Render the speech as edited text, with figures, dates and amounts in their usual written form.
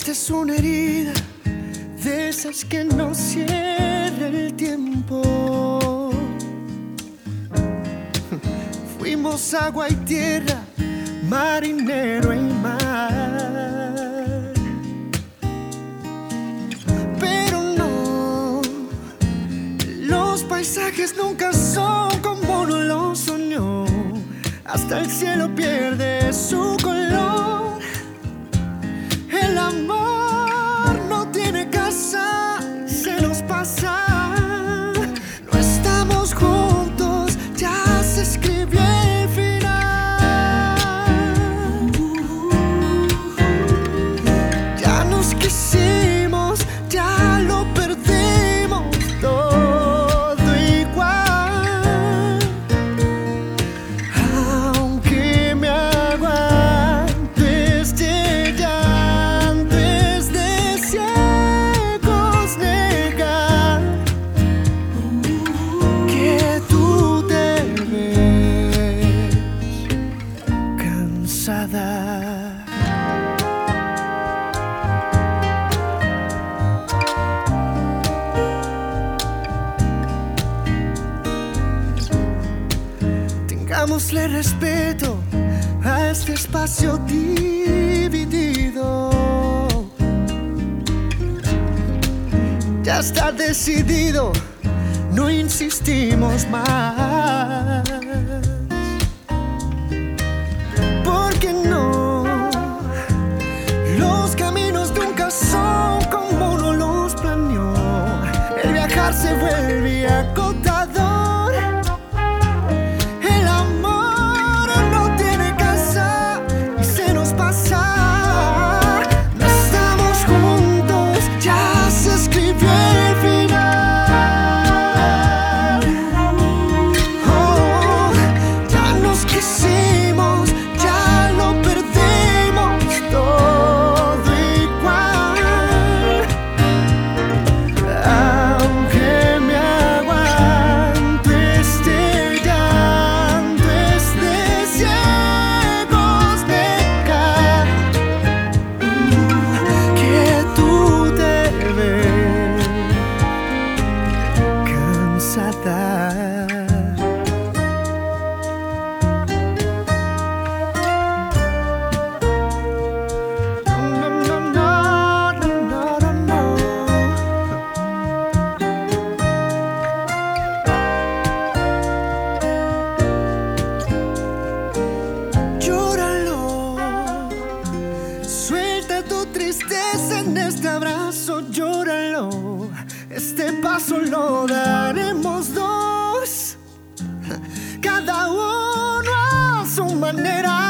Esta es una herida de esas que no cierra el tiempo. Fuimos agua y tierra, marinero y mar. Pero no, los paisajes nunca son como uno los soñó. Hasta el cielo pierde su color. El amor no tiene casa, se nos pasa. No estamos juntos, ya se escribió el final. Ya nos quisimos, ya lo perdimos todo igual. Aunque me aguantes de llanto, es de ciegos negar que tú te ves cansada. Tengámosle respeto a este espacio dividido. Ya está decidido, no insistimos más. Porque no, los caminos nunca son como uno los planeó. El viajar se vuelve agotador. El amor no tiene casa y se nos pasa. No estamos juntos, ya se escribió el final. Oh, ya nos quisimos, ya lo perdimos todo igual. Aunque me aguante este llanto, es de ciegos negar que tú te ves cansada. No, no, no, no, no, no, no. Llóralo, suelta tu tristeza en este abrazo, llóralo. Este paso lo daremos dos, cada uno a su manera.